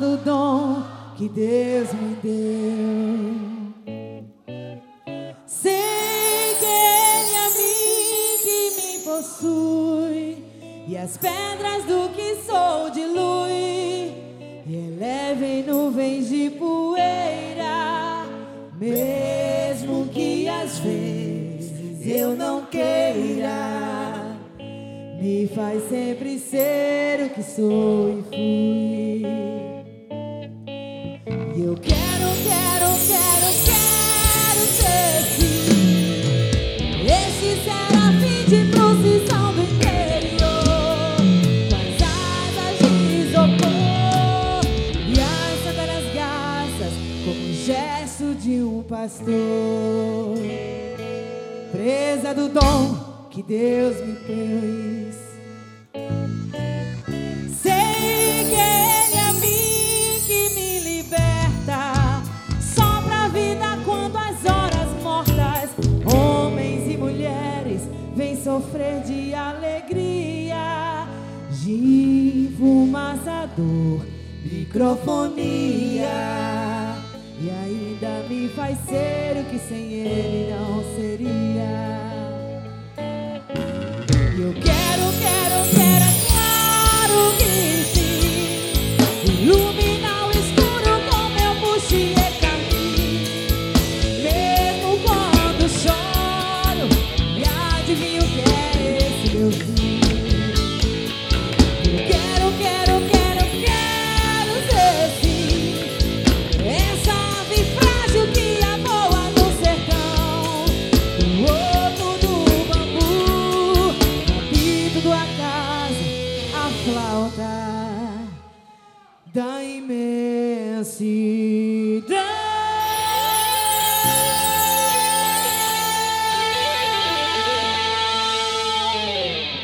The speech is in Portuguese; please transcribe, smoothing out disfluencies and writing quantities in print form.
do dom que Deus me deu. Sei que Ele é a mim que me possui, e as pedras do que sou dilui, e eleva em nuvens de poeira, mesmo que às vezes eu não queira, me faz sempre ser o que sou e fui. E eu quero ser sim esse serafim de procissão do interior, com as asas de isopor e as sandálias garças, como o gesto de um pastor, presa do dom que Deus me pôs. Sei que Ele é a mim que me liberta, sopra a vida quando as horas mortas, homens e mulheres vêm sofrer de alegria, de fumaça, dor, microfonia, e ainda me faz ser o que sem Ele não seria. Eu quero, claro que sim, iluminar o escuro com meu buxiê caminho, mesmo quando choro e adivinho que é esse meu fim. Eu quero ser sim essa ave frágil que voa no sertão, o ovo do bambu, do acaso, a flauta da imensidão.